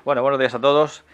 Bueno, buenos días a todos.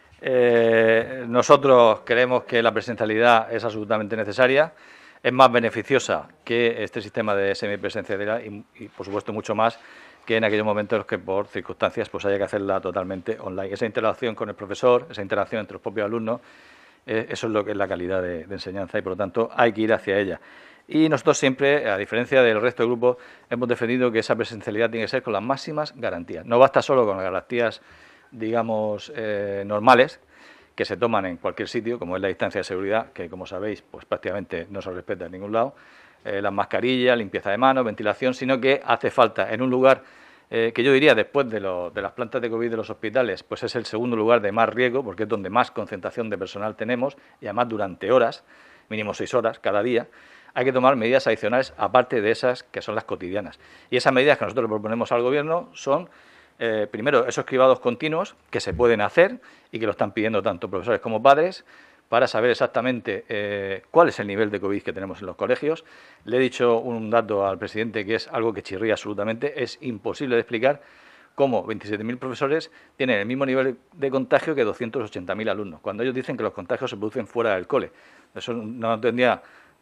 Nosotros creemos que la presencialidad es absolutamente necesaria, es más beneficiosa que este sistema de semipresencialidad y, por supuesto, mucho más que en aquellos momentos que por circunstancias pues haya que hacerla totalmente online. Esa interacción con el profesor, esa interacción entre los propios alumnos, eso es lo que es la calidad de enseñanza y, por lo tanto, hay que ir hacia ella. Y nosotros siempre, a diferencia del resto de grupos, hemos defendido que esa presencialidad tiene que ser con las máximas garantías. No basta solo con las garantías, digamos, normales, que se toman en cualquier sitio, como es la distancia de seguridad, que, como sabéis, pues prácticamente no se respeta en ningún lado, las mascarillas, limpieza de manos, ventilación, sino que hace falta en un lugar que yo diría después de las plantas de COVID de los hospitales, pues es el segundo lugar de más riesgo, porque es donde más concentración de personal tenemos, y además durante horas, mínimo 6 horas cada día, hay que tomar medidas adicionales aparte de esas que son las cotidianas. Y esas medidas que nosotros le proponemos al Gobierno son, primero, esos cribados continuos que se pueden hacer y que lo están pidiendo tanto profesores como padres, para saber exactamente cuál es el nivel de COVID que tenemos en los colegios. Le he dicho un dato al presidente que es algo que chirría absolutamente. Es imposible de explicar cómo 27.000 profesores tienen el mismo nivel de contagio que 280.000 alumnos, cuando ellos dicen que los contagios se producen fuera del cole. Eso no tendría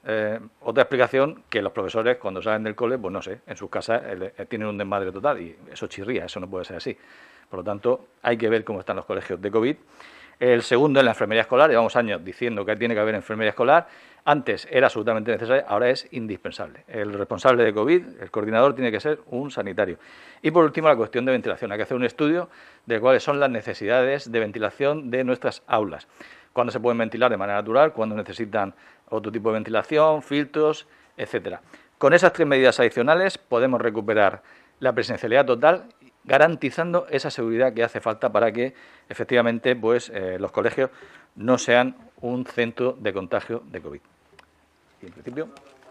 otra explicación que los profesores, cuando salen del cole, pues no sé, en sus casas tienen un desmadre total y eso chirría, eso no puede ser así. Por lo tanto, hay que ver cómo están los colegios de COVID. El segundo es la enfermería escolar. Llevamos años diciendo que tiene que haber enfermería escolar. Antes era absolutamente necesaria, ahora es indispensable. El responsable de COVID, el coordinador, tiene que ser un sanitario. Y por último, la cuestión de ventilación. Hay que hacer un estudio de cuáles son las necesidades de ventilación de nuestras aulas. Cuándo se pueden ventilar de manera natural, cuándo necesitan otro tipo de ventilación, filtros, etcétera. Con esas 3 medidas adicionales podemos recuperar la presencialidad total, garantizando esa seguridad que hace falta para que efectivamente pues los colegios no sean un centro de contagio de COVID. Y en principio.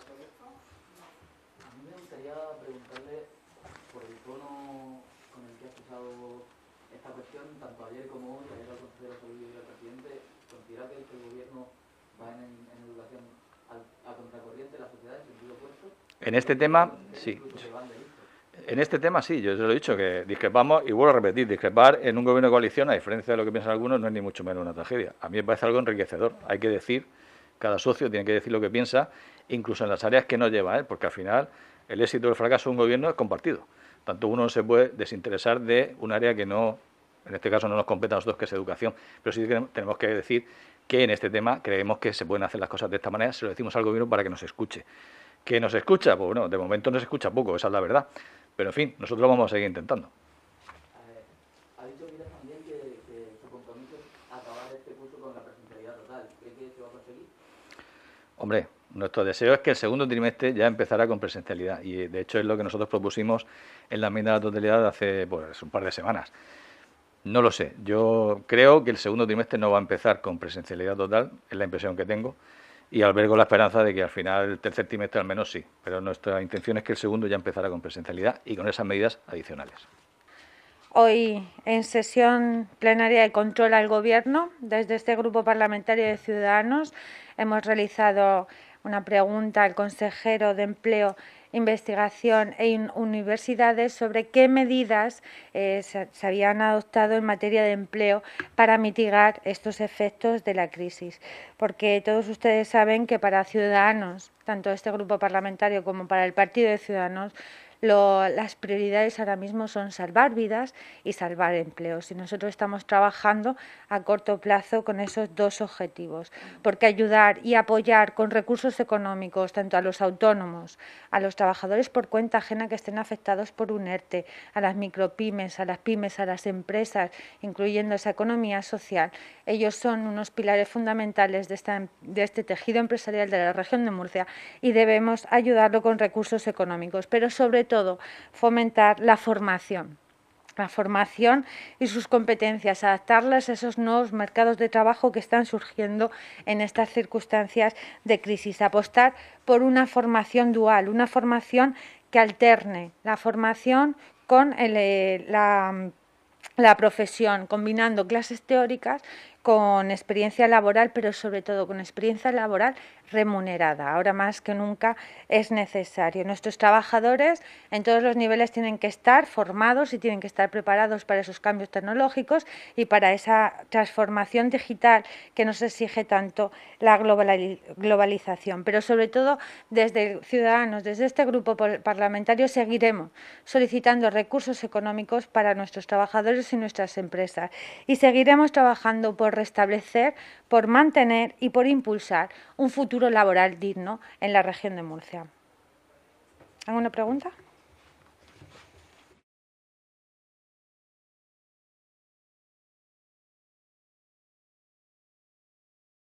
A mí me gustaría preguntarle por el tono con el que ha expresado esta cuestión, tanto ayer como hoy, ayer al consejero de salud y al presidente. ¿Considera que el gobierno va en educación a contracorriente de la sociedad en sentido opuesto? En este tema, sí. En este tema sí, yo os lo he dicho, que discrepamos, y vuelvo a repetir, discrepar en un gobierno de coalición, a diferencia de lo que piensan algunos, no es ni mucho menos una tragedia. A mí me parece algo enriquecedor. Hay que decir, cada socio tiene que decir lo que piensa, incluso en las áreas que no lleva él, porque al final el éxito o el fracaso de un gobierno es compartido. Tanto uno no se puede desinteresar de un área que no, en este caso no nos compete a nosotros, que es educación, pero sí tenemos que decir que en este tema creemos que se pueden hacer las cosas de esta manera, se lo decimos al gobierno para que nos escuche. ¿Que nos escucha? Pues bueno, de momento nos escucha poco, esa es la verdad. Pero en fin, nosotros vamos a seguir intentando. Ha dicho Mira también que su compromiso es acabar este curso con la presencialidad total. ¿Cree que se va a conseguir? Hombre, nuestro deseo es que el segundo trimestre ya empezara con presencialidad y de hecho es lo que nosotros propusimos en la enmienda de la totalidad hace pues, un par de semanas. No lo sé, yo creo que el segundo trimestre no va a empezar con presencialidad total, es la impresión que tengo, y albergo la esperanza de que al final el tercer trimestre al menos sí, pero nuestra intención es que el segundo ya empezara con presencialidad y con esas medidas adicionales. Hoy, en sesión plenaria de control al Gobierno, desde este Grupo Parlamentario de Ciudadanos, hemos realizado una pregunta al consejero de Empleo, Investigación e Universidades sobre qué medidas se habían adoptado en materia de empleo para mitigar estos efectos de la crisis. Porque todos ustedes saben que para Ciudadanos, tanto este grupo parlamentario como para el Partido de Ciudadanos, las prioridades ahora mismo son salvar vidas y salvar empleos. Y nosotros estamos trabajando a corto plazo con esos dos objetivos, porque ayudar y apoyar con recursos económicos tanto a los autónomos, a los trabajadores por cuenta ajena que estén afectados por un ERTE, a las micropymes, a las pymes, a las empresas, incluyendo esa economía social. Ellos son unos pilares fundamentales de este tejido empresarial de la región de Murcia y debemos ayudarlo con recursos económicos, pero sobre todo fomentar la formación y sus competencias, adaptarlas a esos nuevos mercados de trabajo que están surgiendo en estas circunstancias de crisis. Apostar por una formación dual, una formación que alterne la formación con la profesión, combinando clases teóricas con experiencia laboral, pero sobre todo con experiencia laboral remunerada. Ahora más que nunca es necesario. Nuestros trabajadores en todos los niveles tienen que estar formados y tienen que estar preparados para esos cambios tecnológicos y para esa transformación digital que nos exige tanto la globalización. Pero sobre todo desde Ciudadanos, desde este grupo parlamentario, seguiremos solicitando recursos económicos para nuestros trabajadores y nuestras empresas y seguiremos trabajando por restablecer, por mantener y por impulsar un futuro laboral digno en la región de Murcia. ¿Alguna pregunta?